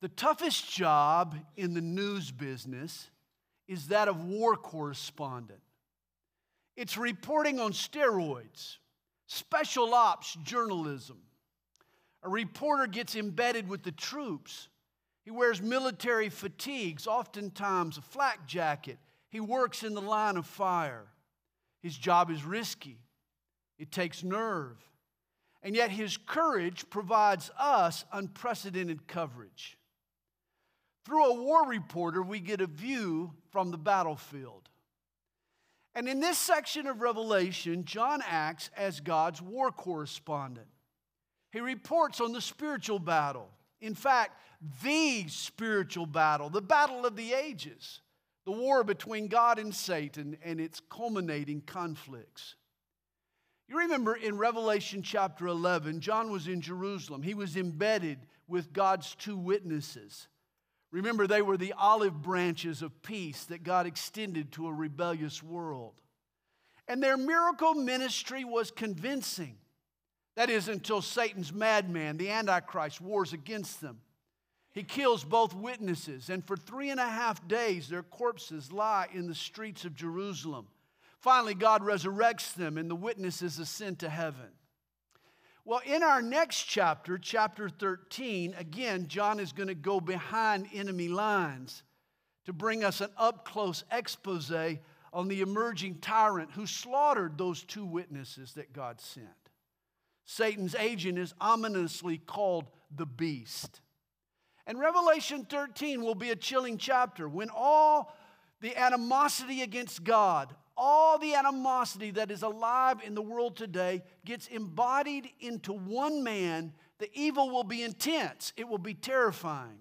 The toughest job in the news business is that of war correspondent. It's reporting on steroids, special ops journalism. A reporter gets embedded with the troops. He wears military fatigues, oftentimes a flak jacket. He works in the line of fire. His job is risky. It takes nerve. And yet his courage provides us unprecedented coverage. Through a war reporter, we get a view from the battlefield. And in this section of Revelation, John acts as God's war correspondent. He reports on the spiritual battle. In fact, the spiritual battle, the battle of the ages, the war between God and Satan and its culminating conflicts. You remember in Revelation chapter 11, John was in Jerusalem. He was embedded with God's two witnesses. Remember, they were the olive branches of peace that God extended to a rebellious world. And their miracle ministry was convincing. That is, until Satan's madman, the Antichrist, wars against them. He kills both witnesses, and for 3.5 days their corpses lie in the streets of Jerusalem. Finally, God resurrects them, and the witnesses ascend to heaven. Well, in our next chapter, chapter 13, again, John is going to go behind enemy lines to bring us an up-close expose on the emerging tyrant who slaughtered those two witnesses that God sent. Satan's agent is ominously called the Beast. And Revelation 13 will be a chilling chapter when all the animosity against God, all the animosity that is alive in the world today gets embodied into one man. The evil will be intense. It will be terrifying.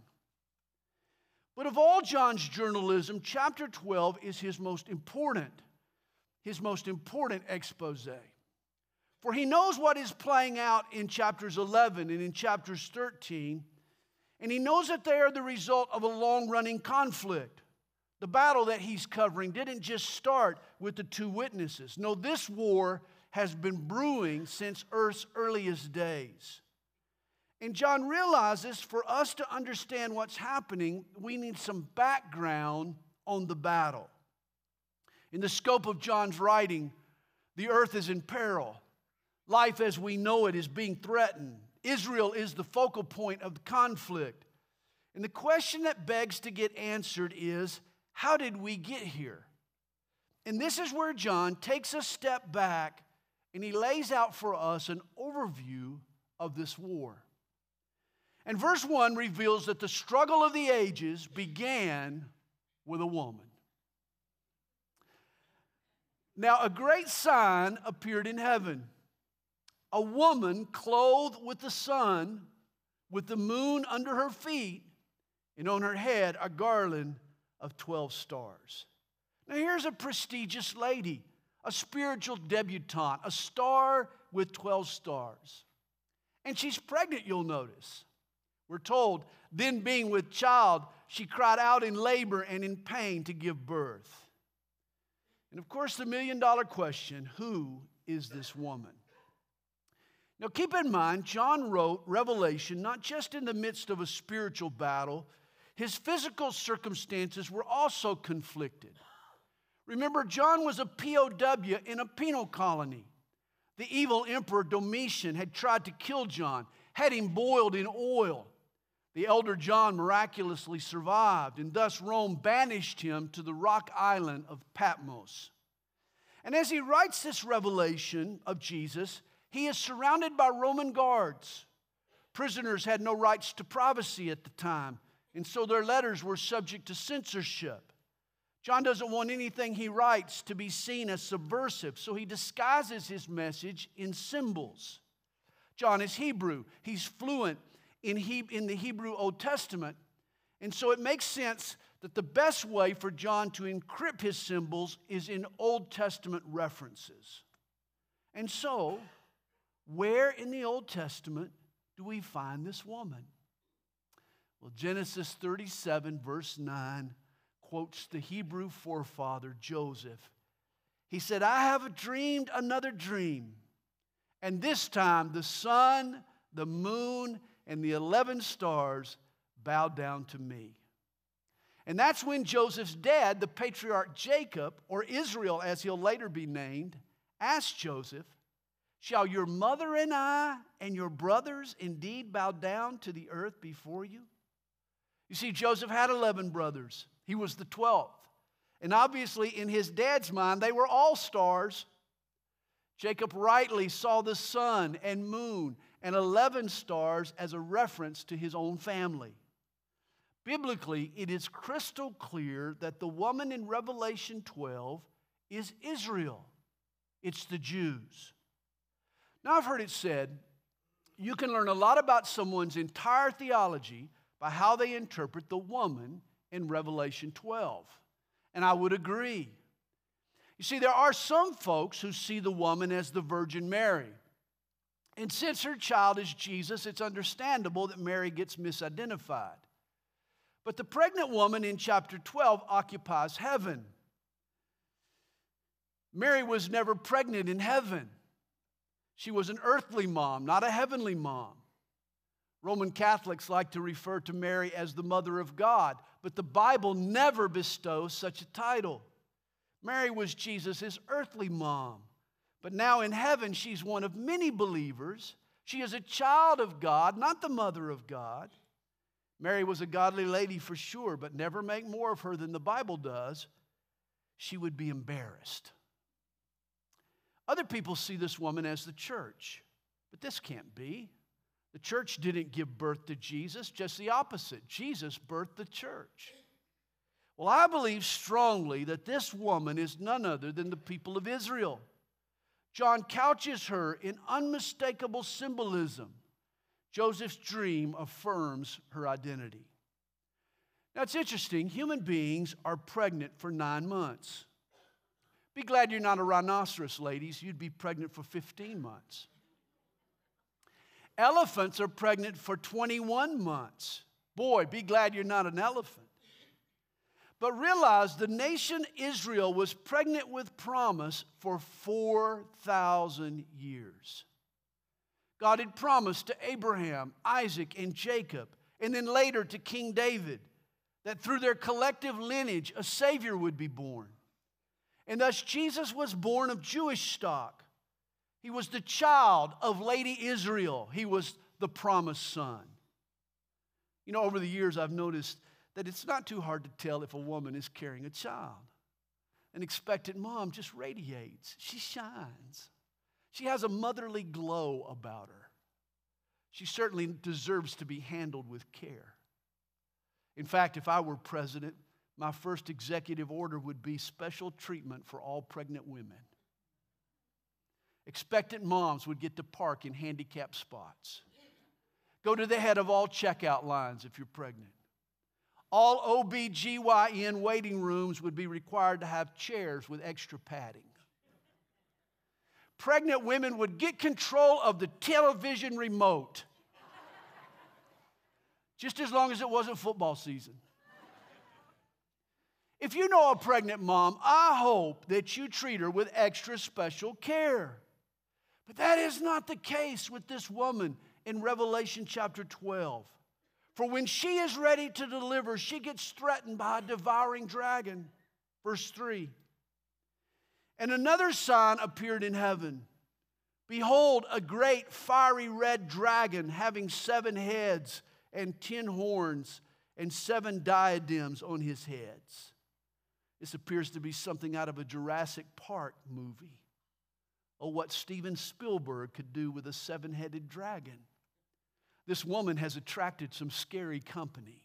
But of all John's journalism, chapter 12 is his most important expose. For he knows what is playing out in chapters 11 and in chapters 13, and he knows that they are the result of a long-running conflict. The battle that he's covering didn't just start with the two witnesses. No, this war has been brewing since Earth's earliest days. And John realizes for us to understand what's happening, we need some background on the battle. In the scope of John's writing, the earth is in peril. Life as we know it is being threatened. Israel is the focal point of the conflict. And the question that begs to get answered is, how did we get here? And this is where John takes a step back and he lays out for us an overview of this war. And verse 1 reveals that the struggle of the ages began with a woman. Now, a great sign appeared in heaven. A woman clothed with the sun, with the moon under her feet, and on her head a garland of 12 stars. Now here's a prestigious lady, a spiritual debutante, a star with 12 stars. And she's pregnant, you'll notice. We're told, then being with child, she cried out in labor and in pain to give birth. And of course, the million-dollar question, who is this woman? Now keep in mind, John wrote Revelation not just in the midst of a spiritual battle. His physical circumstances were also conflicted. Remember, John was a POW in a penal colony. The evil emperor Domitian had tried to kill John, had him boiled in oil. The elder John miraculously survived, and thus Rome banished him to the rock island of Patmos. And as he writes this revelation of Jesus, he is surrounded by Roman guards. Prisoners had no rights to privacy at the time, and so their letters were subject to censorship. John doesn't want anything he writes to be seen as subversive, so he disguises his message in symbols. John is Hebrew. He's fluent in the Hebrew Old Testament, and so it makes sense that the best way for John to encrypt his symbols is in Old Testament references. And so, where in the Old Testament do we find this woman? Well, Genesis 37, verse 9, quotes the Hebrew forefather Joseph. He said, I have dreamed another dream, and this time the sun, the moon, and the 11 stars bow down to me. And that's when Joseph's dad, the patriarch Jacob, or Israel as he'll later be named, asked Joseph, shall your mother and I and your brothers indeed bow down to the earth before you? You see, Joseph had 11 brothers. He was the 12th. And obviously, in his dad's mind, they were all stars. Jacob rightly saw the sun and moon and 11 stars as a reference to his own family. Biblically, it is crystal clear that the woman in Revelation 12 is Israel. It's the Jews. Now, I've heard it said, you can learn a lot about someone's entire theology by how they interpret the woman in Revelation 12. And I would agree. You see, there are some folks who see the woman as the Virgin Mary. And since her child is Jesus, it's understandable that Mary gets misidentified. But the pregnant woman in chapter 12 occupies heaven. Mary was never pregnant in heaven. She was an earthly mom, not a heavenly mom. Roman Catholics like to refer to Mary as the Mother of God, but the Bible never bestows such a title. Mary was Jesus' earthly mom, but now in heaven she's one of many believers. She is a child of God, not the mother of God. Mary was a godly lady for sure, but never make more of her than the Bible does. She would be embarrassed. Other people see this woman as the church, but this can't be. The church didn't give birth to Jesus, just the opposite. Jesus birthed the church. Well, I believe strongly that this woman is none other than the people of Israel. John couches her in unmistakable symbolism. Joseph's dream affirms her identity. Now, it's interesting. Human beings are pregnant for 9 months. Be glad you're not a rhinoceros, ladies. You'd be pregnant for 15 months. Elephants are pregnant for 21 months. Boy, be glad you're not an elephant. But realize the nation Israel was pregnant with promise for 4,000 years. God had promised to Abraham, Isaac, and Jacob, and then later to King David, that through their collective lineage a Savior would be born. And thus Jesus was born of Jewish stock. He was the child of Lady Israel. He was the promised son. You know, over the years I've noticed that it's not too hard to tell if a woman is carrying a child. An expectant mom just radiates. She shines. She has a motherly glow about her. She certainly deserves to be handled with care. In fact, if I were president, my first executive order would be special treatment for all pregnant women. Expectant moms would get to park in handicapped spots. Go to the head of all checkout lines if you're pregnant. All OB/GYN waiting rooms would be required to have chairs with extra padding. Pregnant women would get control of the television remote, just as long as it wasn't football season. If you know a pregnant mom, I hope that you treat her with extra special care. But that is not the case with this woman in Revelation chapter 12. For when she is ready to deliver, she gets threatened by a devouring dragon. Verse 3. And another sign appeared in heaven. Behold, a great fiery red dragon having 7 heads and 10 horns and 7 diadems on his heads. This appears to be something out of a Jurassic Park movie. Oh, what Steven Spielberg could do with a 7-headed dragon. This woman has attracted some scary company.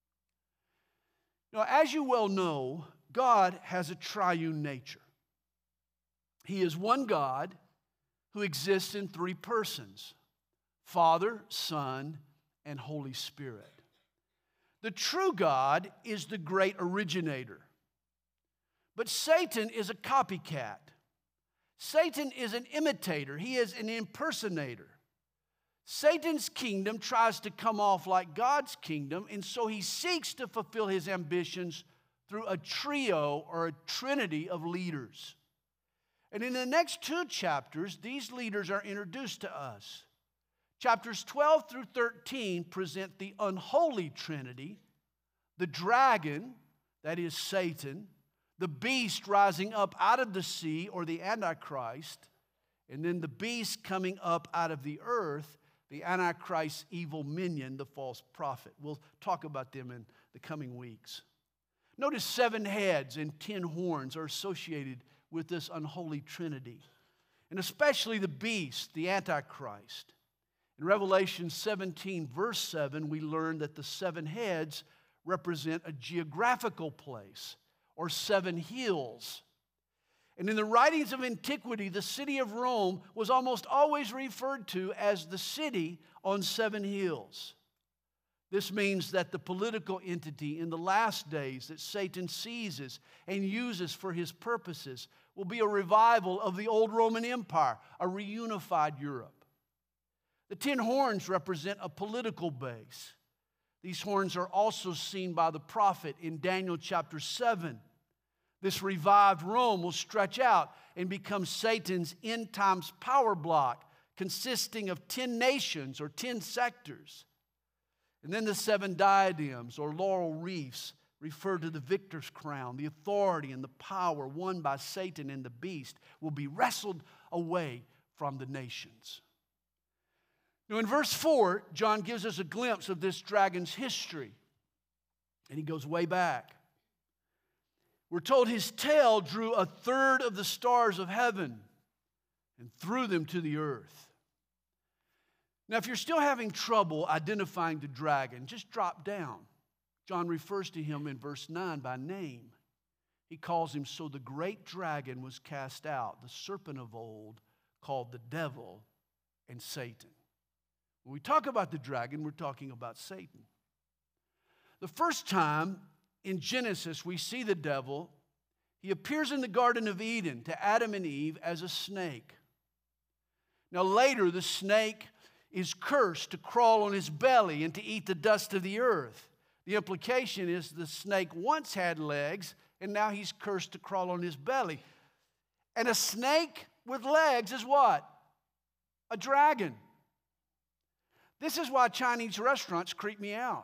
Now, as you well know, God has a triune nature. He is one God who exists in 3 persons: Father, Son, and Holy Spirit. The true God is the great originator. But Satan is a copycat. Satan is an imitator. He is an impersonator. Satan's kingdom tries to come off like God's kingdom, and so he seeks to fulfill his ambitions through a trio or a trinity of leaders. And in the next 2 chapters, these leaders are introduced to us. Chapters 12 through 13 present the unholy trinity, the dragon, that is Satan, the beast rising up out of the sea, or the Antichrist, and then the beast coming up out of the earth, the Antichrist's evil minion, the false prophet. We'll talk about them in the coming weeks. Notice 7 heads and 10 horns are associated with this unholy trinity, and especially the beast, the Antichrist. In Revelation 17, verse 7, we learn that the 7 heads represent a geographical place, or 7 hills. And in the writings of antiquity, the city of Rome was almost always referred to as the city on 7 hills. This means that the political entity in the last days that Satan seizes and uses for his purposes will be a revival of the old Roman Empire, a reunified Europe. The 10 horns represent a political base. These horns are also seen by the prophet in Daniel chapter 7. This revived Rome will stretch out and become Satan's end times power block, consisting of 10 nations or 10 sectors. And then the 7 diadems or laurel wreaths refer to the victor's crown. The authority and the power won by Satan and the beast will be wrestled away from the nations. Now, in verse 4, John gives us a glimpse of this dragon's history, and he goes way back. We're told his tail drew 1/3 of the stars of heaven and threw them to the earth. Now, if you're still having trouble identifying the dragon, just drop down. John refers to him in verse 9 by name. He calls him, so the great dragon was cast out, the serpent of old, called the devil and Satan. When we talk about the dragon, we're talking about Satan. The first time in Genesis we see the devil, he appears in the Garden of Eden to Adam and Eve as a snake. Now later, the snake is cursed to crawl on his belly and to eat the dust of the earth. The implication is the snake once had legs, and now he's cursed to crawl on his belly. And a snake with legs is what? A dragon. This is why Chinese restaurants creep me out.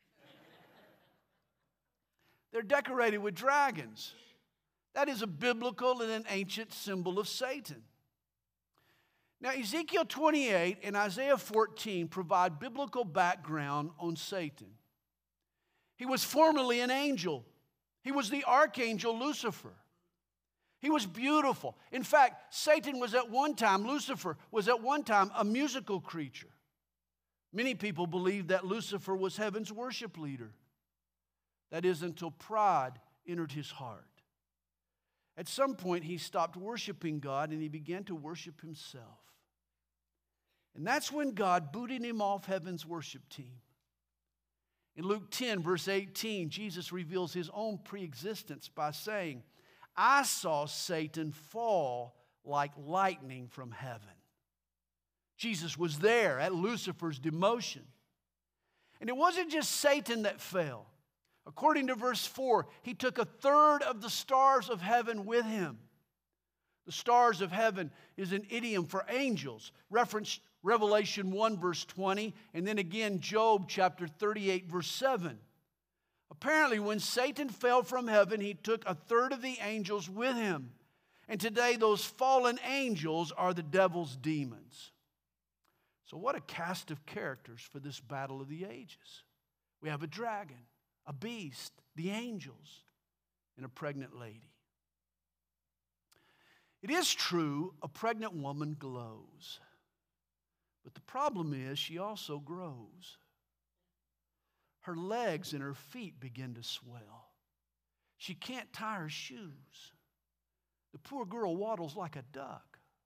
They're decorated with dragons. That is a biblical and an ancient symbol of Satan. Now, Ezekiel 28 and Isaiah 14 provide biblical background on Satan. He was formerly an angel. He was the archangel Lucifer. He was beautiful. In fact, Lucifer was at one time a musical creature. Many people believe that Lucifer was heaven's worship leader. That is, until pride entered his heart. At some point, he stopped worshiping God and he began to worship himself. And that's when God booted him off heaven's worship team. In Luke 10, verse 18, Jesus reveals his own preexistence by saying, I saw Satan fall like lightning from heaven. Jesus was there at Lucifer's demotion. And it wasn't just Satan that fell. According to verse 4, he took 1/3 of the stars of heaven with him. The stars of heaven is an idiom for angels, referenced Revelation 1, verse 20, and then again Job chapter 38, verse 7. Apparently, when Satan fell from heaven, he took 1/3 of the angels with him. And today, those fallen angels are the devil's demons. So what a cast of characters for this battle of the ages. We have a dragon, a beast, the angels, and a pregnant lady. It is true, a pregnant woman glows. But the problem is she also grows. Her legs and her feet begin to swell. She can't tie her shoes. The poor girl waddles like a duck.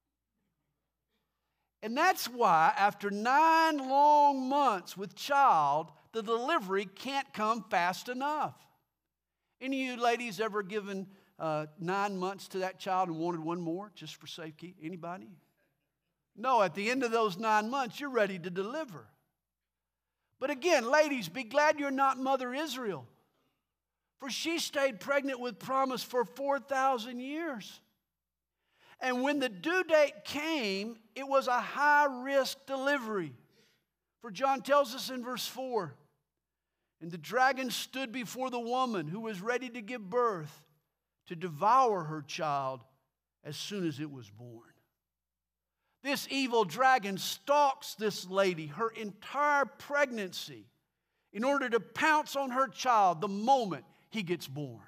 And that's why after 9 long months with child, the delivery can't come fast enough. Any of you ladies ever given 9 months to that child and wanted one more just for safety? Anybody? No, at the end of those 9 months, you're ready to deliver. But again, ladies, be glad you're not Mother Israel. For she stayed pregnant with promise for 4,000 years. And when the due date came, it was a high-risk delivery. For John tells us in verse 4, and the dragon stood before the woman who was ready to give birth to devour her child as soon as it was born. This evil dragon stalks this lady her entire pregnancy in order to pounce on her child the moment he gets born.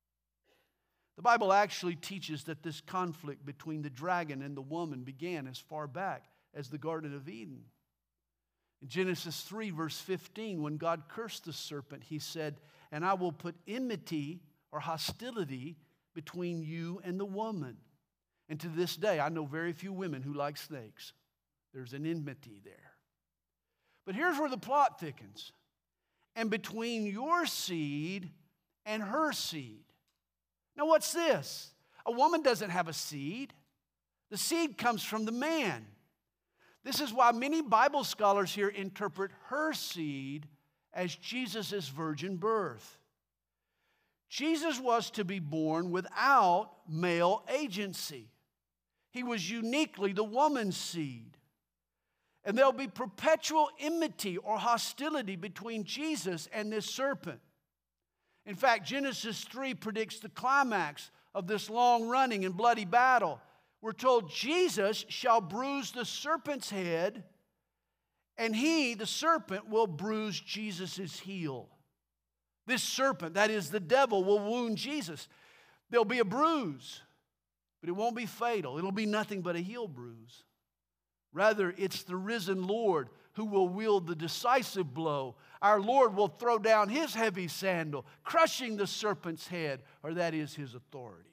The Bible actually teaches that this conflict between the dragon and the woman began as far back as the Garden of Eden. In Genesis 3, verse 15, when God cursed the serpent, he said, and I will put enmity or hostility between you and the woman. And to this day, I know very few women who like snakes. There's an enmity there. But here's where the plot thickens. And between your seed and her seed. Now what's this? A woman doesn't have a seed. The seed comes from the man. This is why many Bible scholars here interpret her seed as Jesus' virgin birth. Jesus was to be born without male agency. He was uniquely the woman's seed. And there'll be perpetual enmity or hostility between Jesus and this serpent. In fact, Genesis 3 predicts the climax of this long-running and bloody battle. We're told Jesus shall bruise the serpent's head, and he, the serpent, will bruise Jesus' heel. This serpent, that is the devil, will wound Jesus. There'll be a bruise, but it won't be fatal. It'll be nothing but a heel bruise. Rather, it's the risen Lord who will wield the decisive blow. Our Lord will throw down his heavy sandal, crushing the serpent's head, or that is his authority.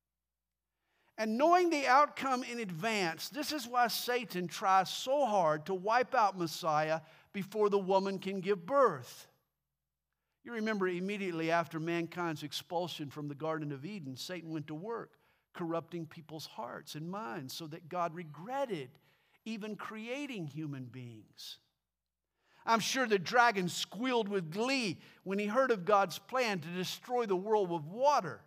And knowing the outcome in advance, this is why Satan tries so hard to wipe out Messiah before the woman can give birth. You remember immediately after mankind's expulsion from the Garden of Eden, Satan went to work corrupting people's hearts and minds so that God regretted even creating human beings. I'm sure the dragon squealed with glee when he heard of God's plan to destroy the world with water.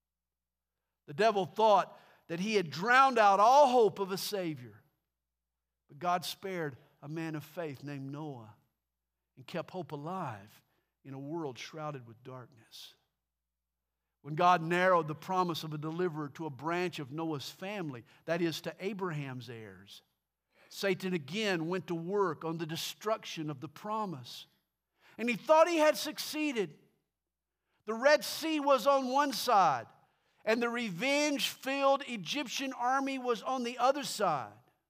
The devil thought that he had drowned out all hope of a Savior. But God spared a man of faith named Noah and kept hope alive in a world shrouded with darkness. When God narrowed the promise of a deliverer to a branch of Noah's family, that is to Abraham's heirs, Satan again went to work on the destruction of the promise. And he thought he had succeeded. The Red Sea was on one side, and the revenge-filled Egyptian army was on the other side.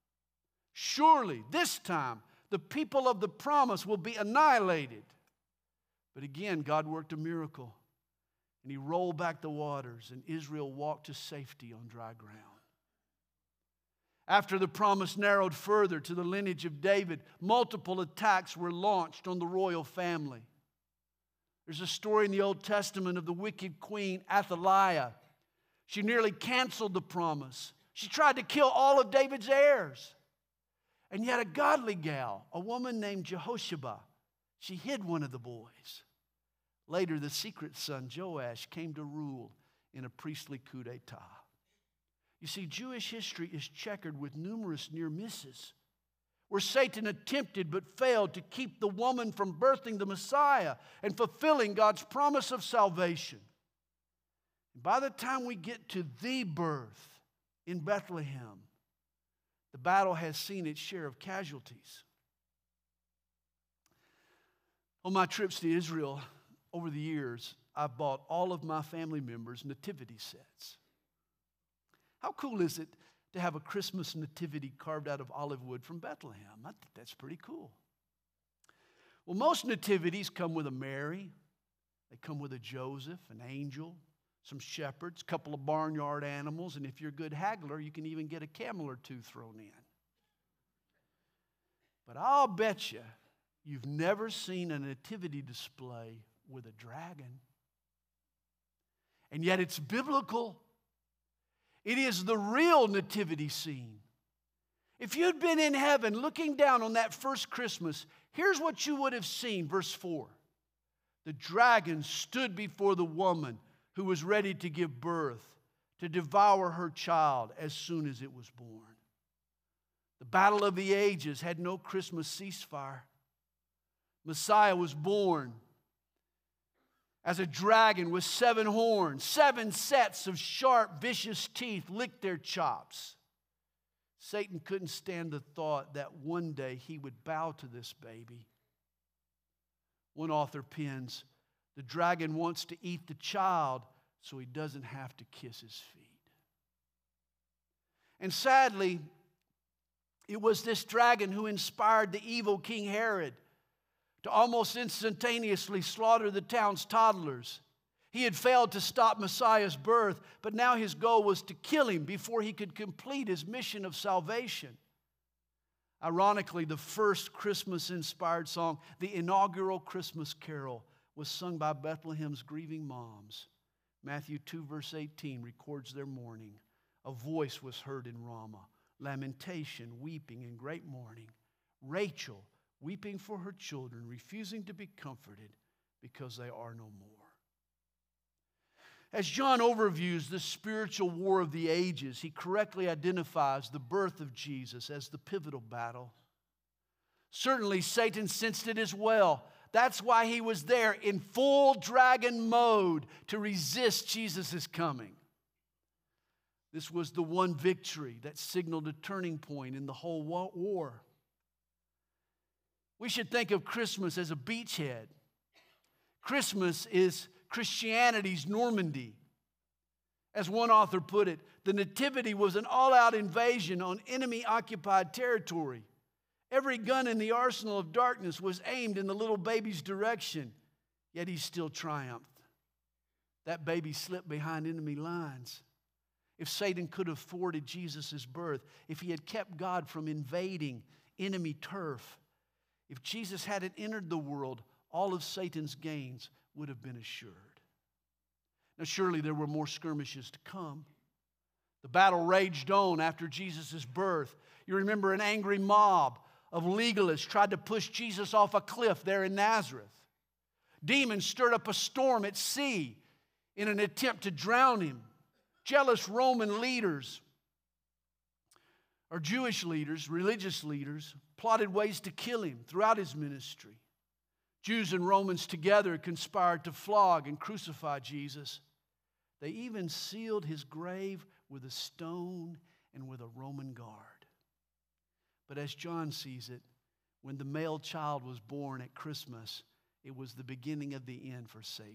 Surely, this time, the people of the promise will be annihilated. But again, God worked a miracle, and he rolled back the waters, and Israel walked to safety on dry ground. After the promise narrowed further to the lineage of David, multiple attacks were launched on the royal family. There's a story in the Old Testament of the wicked queen Athaliah. She nearly canceled the promise. She tried to kill all of David's heirs. And yet a godly gal, a woman named Jehosheba, she hid one of the boys. Later, the secret son, Joash, came to rule in a priestly coup d'etat. You see, Jewish history is checkered with numerous near misses, where Satan attempted but failed to keep the woman from birthing the Messiah and fulfilling God's promise of salvation. By the time we get to the birth in Bethlehem, the battle has seen its share of casualties. On my trips to Israel over the years, I've bought all of my family members' nativity sets. How cool is it to have a Christmas nativity carved out of olive wood from Bethlehem? I think that's pretty cool. Well, most nativities come with a Mary. They come with a Joseph, an angel, some shepherds, a couple of barnyard animals, and if you're a good haggler, you can even get a camel or two thrown in. But I'll bet you've never seen a nativity display with a dragon. And yet it's biblical. It is the real nativity scene. If you'd been in heaven looking down on that first Christmas, here's what you would have seen, verse 4. The dragon stood before the woman who was ready to give birth, to devour her child as soon as it was born. The battle of the ages had no Christmas ceasefire. Messiah was born as a dragon with 7 horns. 7 sets of sharp, vicious teeth licked their chops. Satan couldn't stand the thought that one day he would bow to this baby. One author pens, the dragon wants to eat the child so he doesn't have to kiss his feet. And sadly, it was this dragon who inspired the evil King Herod to almost instantaneously slaughter the town's toddlers. He had failed to stop Messiah's birth, but now his goal was to kill him before he could complete his mission of salvation. Ironically, the first Christmas-inspired song, the inaugural Christmas carol, was sung by Bethlehem's grieving moms. Matthew 2, verse 18 records their mourning. A voice was heard in Ramah, lamentation, weeping, and great mourning. Rachel weeping for her children, refusing to be comforted because they are no more. As John overviews the spiritual war of the ages, he correctly identifies the birth of Jesus as the pivotal battle. Certainly, Satan sensed it as well. That's why he was there in full dragon mode to resist Jesus' coming. This was the one victory that signaled a turning point in the whole war. We should think of Christmas as a beachhead. Christmas is Christianity's Normandy. As one author put it, the Nativity was an all-out invasion on enemy-occupied territory. Every gun in the arsenal of darkness was aimed in the little baby's direction, yet he still triumphed. That baby slipped behind enemy lines. If Satan could have thwarted Jesus' birth, if he had kept God from invading enemy turf, if Jesus hadn't entered the world, all of Satan's gains would have been assured. Now, surely there were more skirmishes to come. The battle raged on after Jesus' birth. You remember an angry mob of legalists tried to push Jesus off a cliff there in Nazareth. Demons stirred up a storm at sea in an attempt to drown him. Jealous Roman leaders, or Jewish leaders, religious leaders, plotted ways to kill him throughout his ministry. Jews and Romans together conspired to flog and crucify Jesus. They even sealed his grave with a stone and with a Roman guard. But as John sees it, when the male child was born at Christmas, it was the beginning of the end for Satan.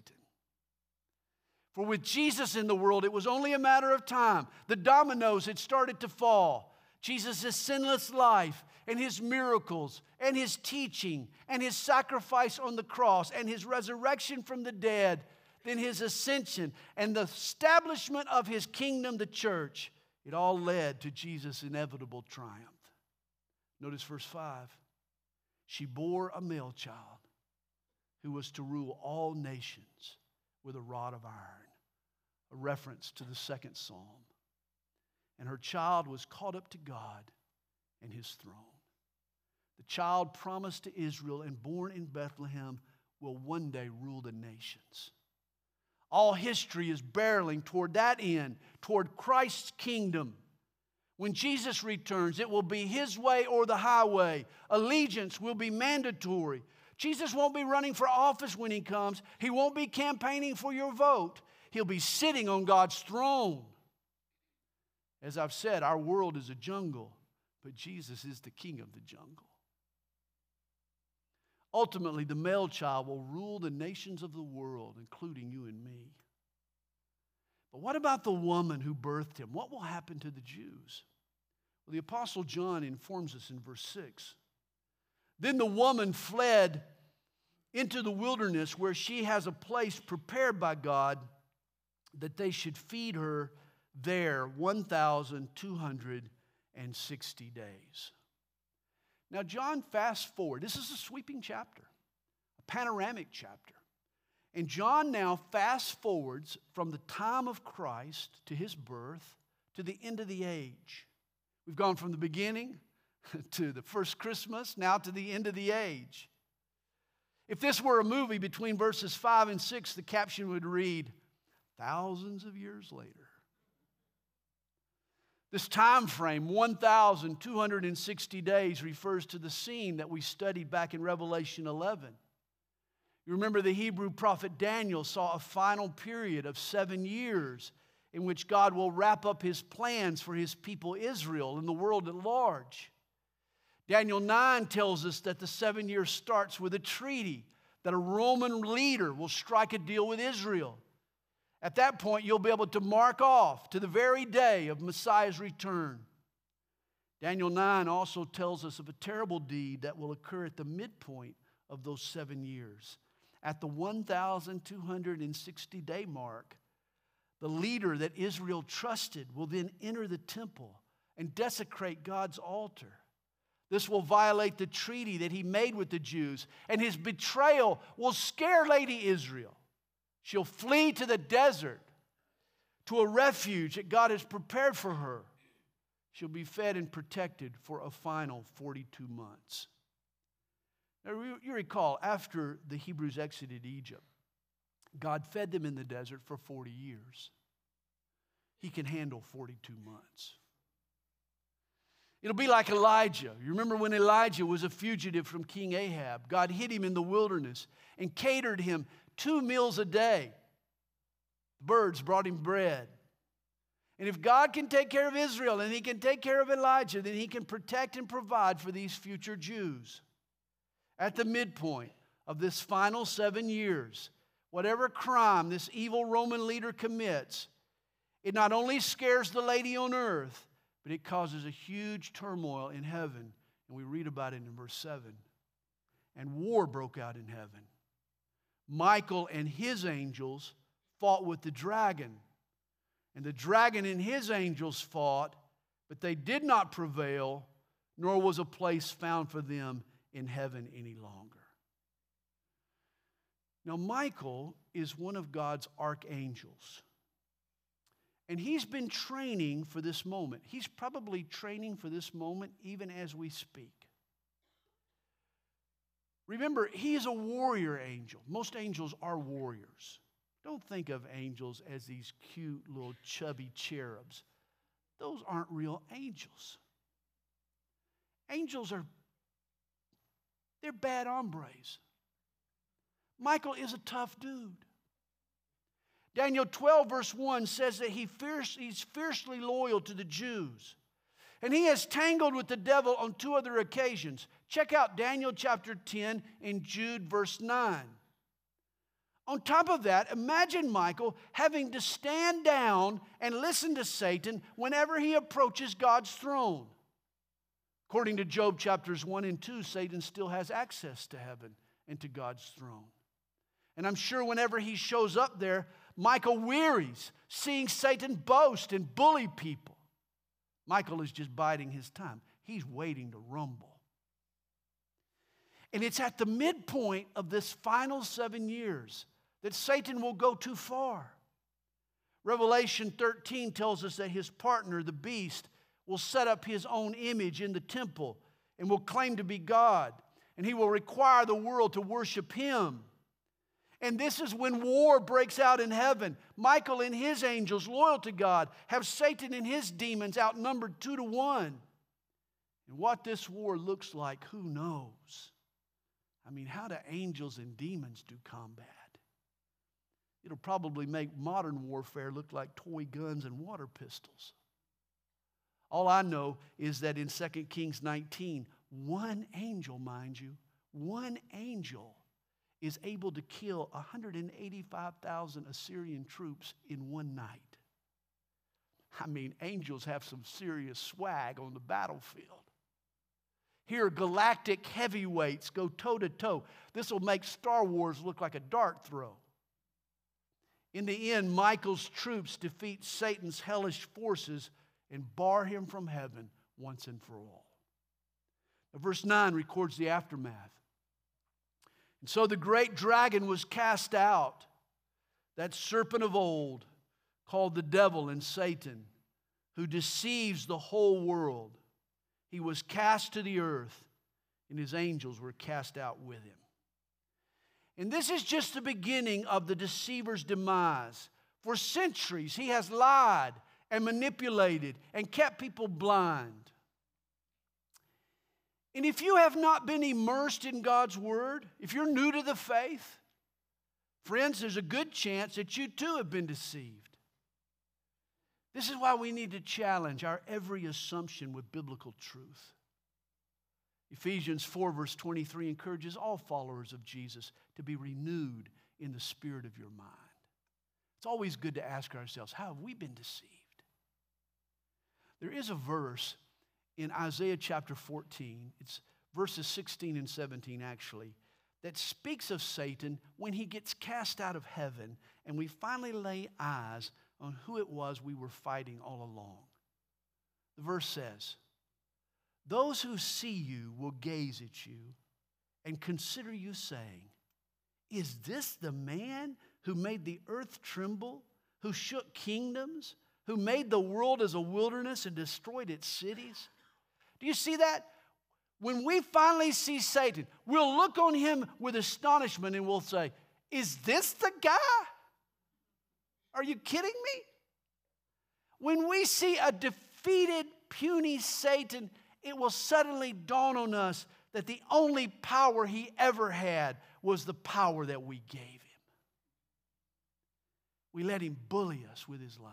For with Jesus in the world, it was only a matter of time. The dominoes had started to fall. Jesus' sinless life and his miracles and his teaching and his sacrifice on the cross and his resurrection from the dead, then his ascension and the establishment of his kingdom, the church, it all led to Jesus' inevitable triumph. Notice verse 5. She bore a male child who was to rule all nations with a rod of iron, a reference to the second psalm. And her child was caught up to God and his throne. The child promised to Israel and born in Bethlehem will one day rule the nations. All history is barreling toward that end, toward Christ's kingdom. When Jesus returns, it will be his way or the highway. Allegiance will be mandatory. Jesus won't be running for office when he comes. He won't be campaigning for your vote. He'll be sitting on God's throne. As I've said, our world is a jungle, but Jesus is the king of the jungle. Ultimately, the male child will rule the nations of the world, including you and me. But what about the woman who birthed him? What will happen to the Jews? Well, the Apostle John informs us in verse 6. Then the woman fled into the wilderness where she has a place prepared by God that they should feed her there 1,260 days. Now, John fast forward. This is a sweeping chapter, a panoramic chapter. And John now fast forwards from the time of Christ to his birth to the end of the age. We've gone from the beginning to the first Christmas, now to the end of the age. If this were a movie between verses 5 and 6, the caption would read, "Thousands of years later." This time frame, 1,260 days, refers to the scene that we studied back in Revelation 11. You remember the Hebrew prophet Daniel saw a final period of 7 years in which God will wrap up His plans for His people Israel and the world at large. Daniel 9 tells us that the 7 years starts with a treaty, that a Roman leader will strike a deal with Israel. At that point, you'll be able to mark off to the very day of Messiah's return. Daniel 9 also tells us of a terrible deed that will occur at the midpoint of those 7 years. At the 1,260-day mark, the leader that Israel trusted will then enter the temple and desecrate God's altar. This will violate the treaty that he made with the Jews, and his betrayal will scare Lady Israel. She'll flee to the desert, to a refuge that God has prepared for her. She'll be fed and protected for a final 42 months. Now, you recall, after the Hebrews exited Egypt, God fed them in the desert for 40 years. He can handle 42 months. It'll be like Elijah. You remember when Elijah was a fugitive from King Ahab? God hid him in the wilderness and catered him 2 meals a day. Birds brought him bread. And if God can take care of Israel and He can take care of Elijah, then He can protect and provide for these future Jews. At the midpoint of this final 7 years, whatever crime this evil Roman leader commits, it not only scares the lady on earth, but it causes a huge turmoil in heaven. And we read about it in verse 7. And war broke out in heaven. Michael and his angels fought with the dragon. And the dragon and his angels fought, but they did not prevail, nor was a place found for them in heaven any longer. Now, Michael is one of God's archangels. And he's been training for this moment. He's probably training for this moment even as we speak. Remember, he is a warrior angel. Most angels are warriors. Don't think of angels as these cute little chubby cherubs. Those aren't real angels. Angels they're bad hombres. Michael is a tough dude. Daniel 12 verse 1 says that he's fiercely loyal to the Jews. And he has tangled with the devil on 2 other occasions. Check out Daniel chapter 10 and Jude verse 9. On top of that, imagine Michael having to stand down and listen to Satan whenever he approaches God's throne. According to Job chapters 1 and 2, Satan still has access to heaven and to God's throne. And I'm sure whenever he shows up there, Michael wearies seeing Satan boast and bully people. Michael is just biding his time. He's waiting to rumble. And it's at the midpoint of this final 7 years that Satan will go too far. Revelation 13 tells us that his partner, the beast, will set up his own image in the temple and will claim to be God. And he will require the world to worship him. And this is when war breaks out in heaven. Michael and his angels, loyal to God, have Satan and his demons outnumbered 2-1. And what this war looks like, who knows? I mean, how do angels and demons do combat? It'll probably make modern warfare look like toy guns and water pistols. All I know is that in 2 Kings 19, one angel, mind you, one angel is able to kill 185,000 Assyrian troops in one night. I mean, angels have some serious swag on the battlefield. Here, galactic heavyweights go toe-to-toe. This will make Star Wars look like a dart throw. In the end, Michael's troops defeat Satan's hellish forces and bar him from heaven once and for all. Now, verse 9 records the aftermath. And so the great dragon was cast out, that serpent of old, called the devil and Satan, who deceives the whole world. He was cast to the earth, and his angels were cast out with him. And this is just the beginning of the deceiver's demise. For centuries he has lied and manipulated and kept people blind. And if you have not been immersed in God's Word, if you're new to the faith, friends, there's a good chance that you too have been deceived. This is why we need to challenge our every assumption with biblical truth. Ephesians 4 verse 23 encourages all followers of Jesus to be renewed in the spirit of your mind. It's always good to ask ourselves, how have we been deceived? There is a verse in Isaiah chapter 14, it's verses 16 and 17 actually, that speaks of Satan when he gets cast out of heaven and we finally lay eyes on who it was we were fighting all along. The verse says, "Those who see you will gaze at you and consider you, saying, 'Is this the man who made the earth tremble, who shook kingdoms, who made the world as a wilderness and destroyed its cities?'" Do you see that? When we finally see Satan, we'll look on him with astonishment and we'll say, "Is this the guy? Are you kidding me?" When we see a defeated, puny Satan, it will suddenly dawn on us that the only power he ever had was the power that we gave him. We let him bully us with his lies.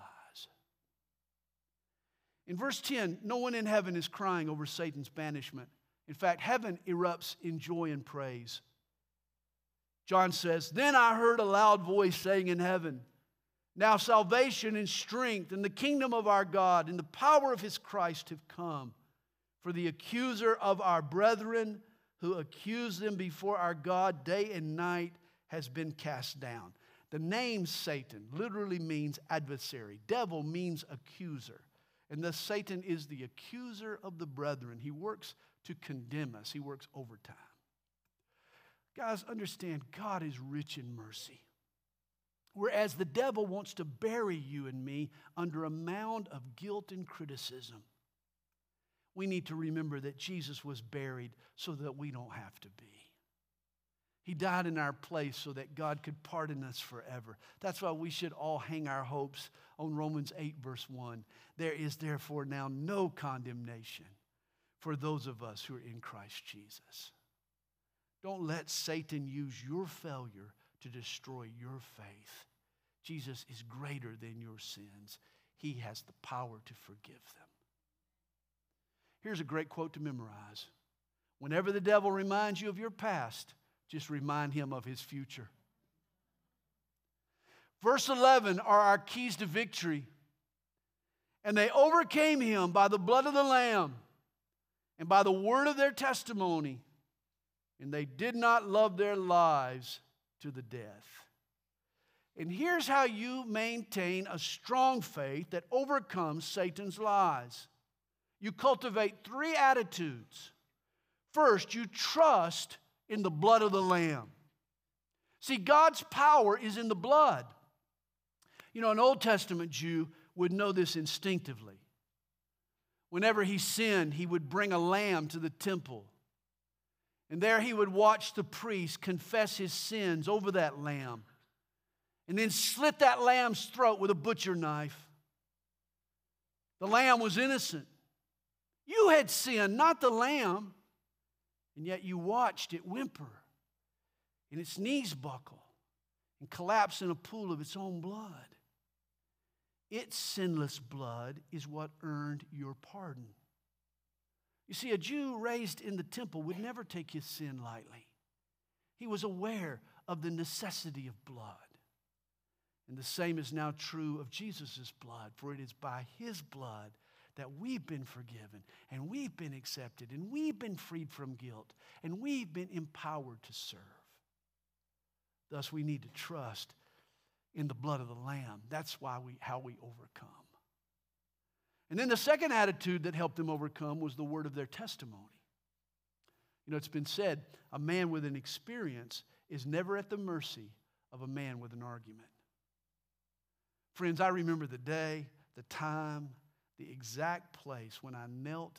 In verse 10, no one in heaven is crying over Satan's banishment. In fact, heaven erupts in joy and praise. John says, "Then I heard a loud voice saying in heaven, 'Now salvation and strength and the kingdom of our God and the power of his Christ have come. For the accuser of our brethren who accused them before our God day and night has been cast down.'" The name Satan literally means adversary. Devil means accuser. And thus Satan is the accuser of the brethren. He works to condemn us. He works overtime. Guys, understand, God is rich in mercy. Whereas the devil wants to bury you and me under a mound of guilt and criticism, we need to remember that Jesus was buried so that we don't have to be. He died in our place so that God could pardon us forever. That's why we should all hang our hopes on Romans 8 verse 1. "There is therefore now no condemnation for those of us who are in Christ Jesus." Don't let Satan use your failure to destroy your faith. Jesus is greater than your sins. He has the power to forgive them. Here's a great quote to memorize. Whenever the devil reminds you of your past, just remind him of his future. Verse 11 are our keys to victory. "And they overcame him by the blood of the Lamb and by the word of their testimony, and they did not love their lives to the death." And here's how you maintain a strong faith that overcomes Satan's lies. You cultivate three attitudes. First, you trust in the blood of the Lamb. See, God's power is in the blood. You know, an Old Testament Jew would know this instinctively. Whenever he sinned, he would bring a lamb to the temple. And there he would watch the priest confess his sins over that lamb. And then slit that lamb's throat with a butcher knife. The lamb was innocent. You had sinned, not the lamb. And yet you watched it whimper and its knees buckle and collapse in a pool of its own blood. Its sinless blood is what earned your pardon. You see, a Jew raised in the temple would never take his sin lightly. He was aware of the necessity of blood. And the same is now true of Jesus' blood, for it is by his blood that we've been forgiven, and we've been accepted, and we've been freed from guilt, and we've been empowered to serve. Thus, we need to trust in the blood of the Lamb. That's how we overcome. And then the second attitude that helped them overcome was the word of their testimony. You know, it's been said, a man with an experience is never at the mercy of a man with an argument. Friends, I remember the day, the time, the exact place when I knelt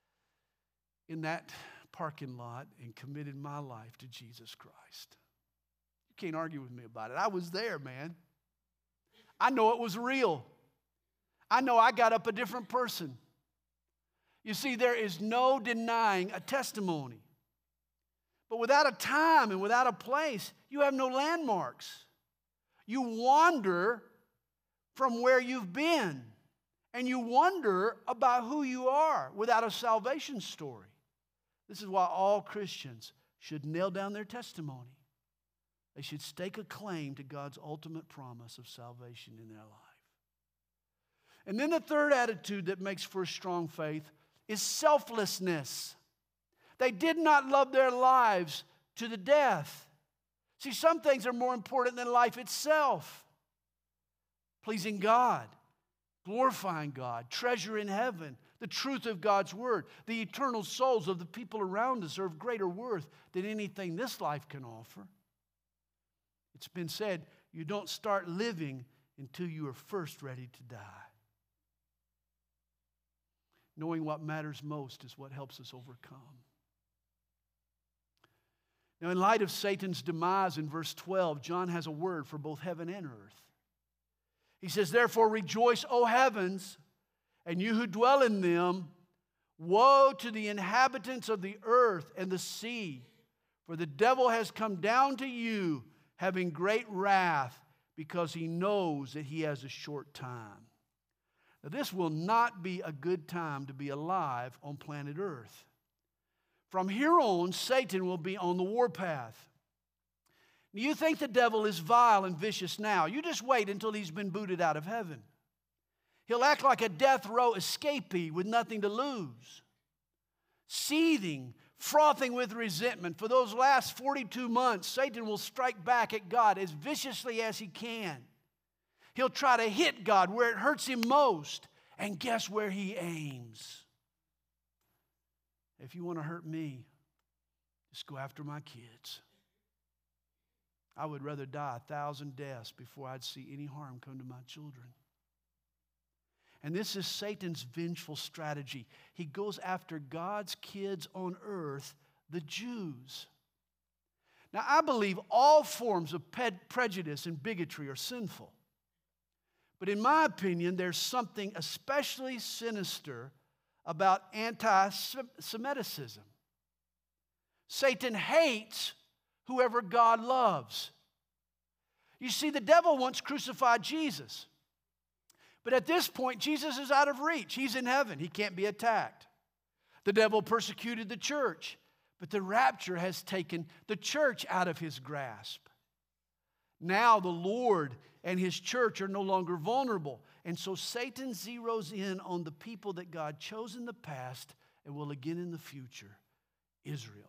in that parking lot and committed my life to Jesus Christ. You can't argue with me about it. I was there, man. I know it was real. I know I got up a different person. You see, there is no denying a testimony. But without a time and without a place, you have no landmarks. You wander from where you've been, and you wonder about who you are without a salvation story. This is why all Christians should nail down their testimony. They should stake a claim to God's ultimate promise of salvation in their life. And then the third attitude that makes for a strong faith is selflessness. They did not love their lives to the death. See, some things are more important than life itself. Pleasing God, glorifying God, treasure in heaven, the truth of God's word, the eternal souls of the people around us are of greater worth than anything this life can offer. It's been said, you don't start living until you are first ready to die. Knowing what matters most is what helps us overcome. Now, in light of Satan's demise in verse 12, John has a word for both heaven and earth. He says, therefore rejoice, O heavens, and you who dwell in them. Woe to the inhabitants of the earth and the sea, for the devil has come down to you, having great wrath, because he knows that he has a short time. Now, this will not be a good time to be alive on planet Earth. From here on, Satan will be on the warpath. You think the devil is vile and vicious now. You just wait until he's been booted out of heaven. He'll act like a death row escapee with nothing to lose. Seething, frothing with resentment. For those last 42 months, Satan will strike back at God as viciously as he can. He'll try to hit God where it hurts him most. And guess where he aims? If you want to hurt me, just go after my kids. I would rather die 1,000 deaths before I'd see any harm come to my children. And this is Satan's vengeful strategy. He goes after God's kids on earth, the Jews. Now, I believe all forms of prejudice and bigotry are sinful. But in my opinion, there's something especially sinister about anti-Semitism. Satan hates whoever God loves. You see, the devil once crucified Jesus. But at this point, Jesus is out of reach. He's in heaven. He can't be attacked. The devil persecuted the church, but the rapture has taken the church out of his grasp. Now the Lord and his church are no longer vulnerable. And so Satan zeroes in on the people that God chose in the past and will again in the future, Israel.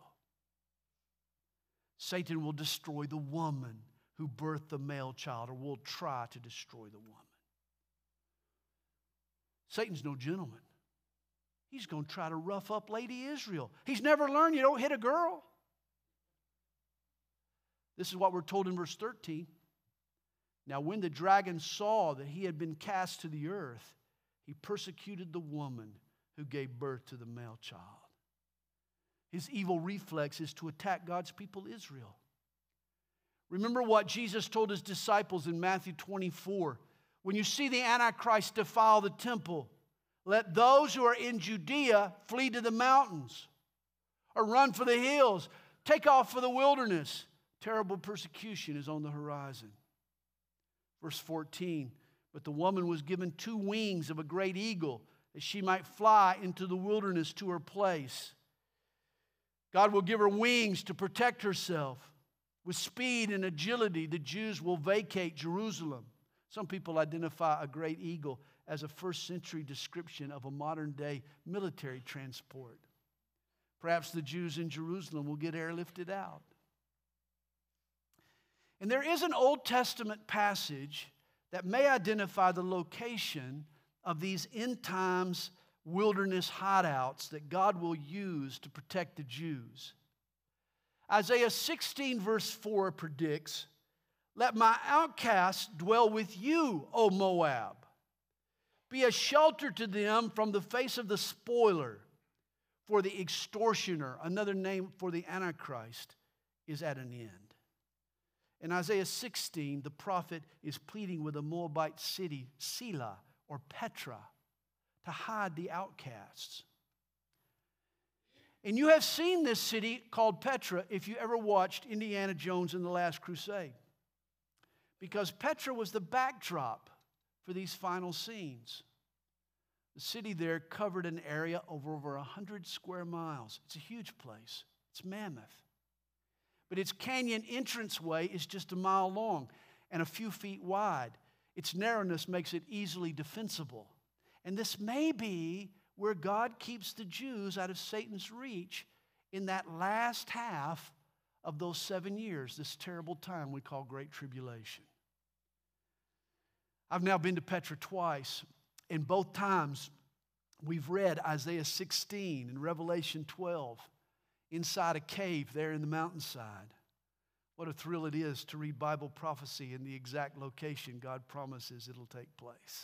Satan will destroy the woman who birthed the male child, or will try to destroy the woman. Satan's no gentleman. He's going to try to rough up Lady Israel. He's never learned you don't hit a girl. This is what we're told in verse 13. Now, when the dragon saw that he had been cast to the earth, he persecuted the woman who gave birth to the male child. His evil reflex is to attack God's people, Israel. Remember what Jesus told his disciples in Matthew 24. When you see the Antichrist defile the temple, let those who are in Judea flee to the mountains, or run for the hills, take off for the wilderness. Terrible persecution is on the horizon. Verse 14, but the woman was given 2 wings of a great eagle, that she might fly into the wilderness to her place. God will give her wings to protect herself. With speed and agility, the Jews will vacate Jerusalem. Some people identify a great eagle as a first-century description of a modern-day military transport. Perhaps the Jews in Jerusalem will get airlifted out. And there is an Old Testament passage that may identify the location of these end times wilderness hideouts that God will use to protect the Jews. Isaiah 16 verse 4 predicts, let my outcasts dwell with you, O Moab. Be a shelter to them from the face of the spoiler, for the extortioner, another name for the Antichrist, is at an end. In Isaiah 16, the prophet is pleading with a Moabite city, Selah, or Petra, to hide the outcasts. And you have seen this city called Petra if you ever watched Indiana Jones and the Last Crusade, because Petra was the backdrop for these final scenes. The city there covered an area of over 100 square miles. It's a huge place. It's mammoth. But its canyon entranceway is just a mile long and a few feet wide. Its narrowness makes it easily defensible. And this may be where God keeps the Jews out of Satan's reach in that last half of those 7 years, this terrible time we call Great Tribulation. I've now been to Petra twice, and both times we've read Isaiah 16 and Revelation 12 inside a cave there in the mountainside. What a thrill it is to read Bible prophecy in the exact location God promises it'll take place.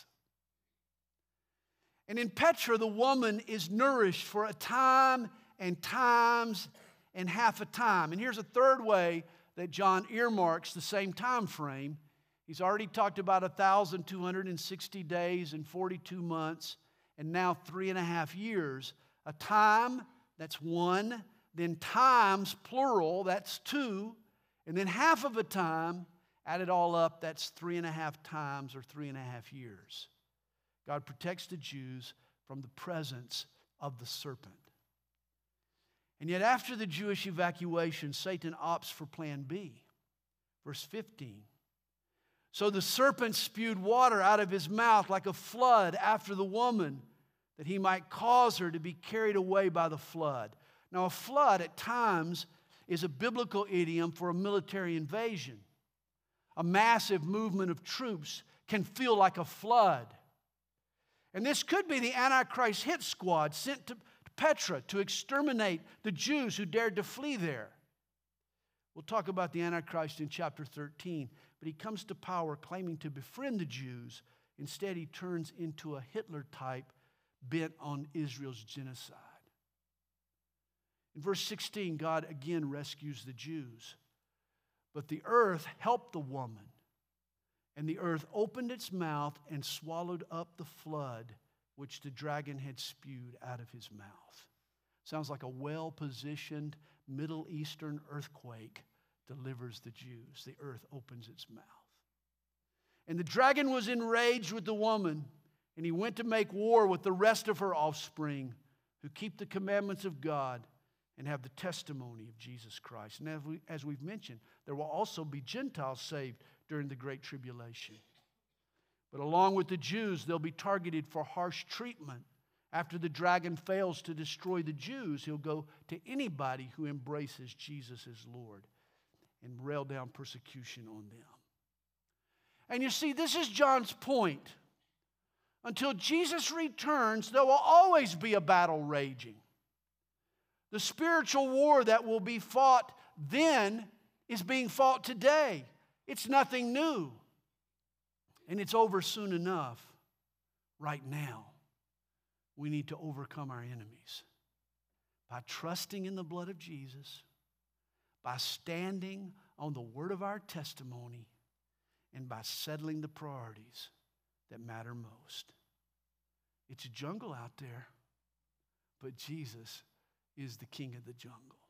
And in Petra, the woman is nourished for a time and times and half a time. And here's a third way that John earmarks the same time frame. He's already talked about 1,260 days and 42 months, and now 3.5 years. A time, that's one, then times, plural, that's two, and then half of a time, add it all up, that's 3.5 times or 3.5 years. God protects the Jews from the presence of the serpent. And yet after the Jewish evacuation, Satan opts for plan B. Verse 15. So the serpent spewed water out of his mouth like a flood after the woman, that he might cause her to be carried away by the flood. Now, a flood at times is a biblical idiom for a military invasion. A massive movement of troops can feel like a flood. And this could be the Antichrist hit squad sent to Petra to exterminate the Jews who dared to flee there. We'll talk about the Antichrist in chapter 13, but he comes to power claiming to befriend the Jews. Instead, he turns into a Hitler type bent on Israel's genocide. In verse 16, God again rescues the Jews. But the earth helped the woman, and the earth opened its mouth and swallowed up the flood which the dragon had spewed out of his mouth. Sounds like a well-positioned Middle Eastern earthquake delivers the Jews. The earth opens its mouth. And the dragon was enraged with the woman, and he went to make war with the rest of her offspring who keep the commandments of God and have the testimony of Jesus Christ. And as we've mentioned, there will also be Gentiles saved during the Great Tribulation. But along with the Jews, they'll be targeted for harsh treatment. After the dragon fails to destroy the Jews, he'll go to anybody who embraces Jesus as Lord and rail down persecution on them. And you see, this is John's point. Until Jesus returns, there will always be a battle raging. The spiritual war that will be fought then is being fought today. It's nothing new. And it's over soon enough. Right now, we need to overcome our enemies by trusting in the blood of Jesus, by standing on the word of our testimony, and by settling the priorities that matter most. It's a jungle out there, but Jesus is the king of the jungle.